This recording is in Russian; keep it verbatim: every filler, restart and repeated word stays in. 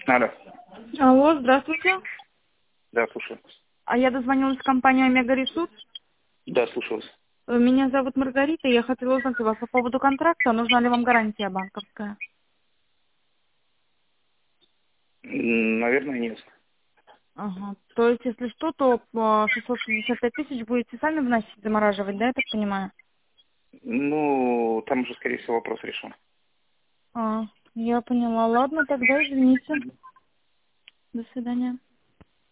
Алло. Алло, здравствуйте. Да, слушаю. А я дозвонилась в компанию Омега Ресурс. Да, слушаю вас. Меня зовут Маргарита, и я хотела узнать у вас по поводу контракта, нужна ли вам гарантия банковская? М, Наверное, нет. Ага. То есть, если что, то а, шестьсот шестьдесят пять тысяч будете сами вносить, замораживать, да, я так понимаю? Ну, там уже, скорее всего, вопрос решен. А, я поняла. Ладно, тогда извините. До свидания.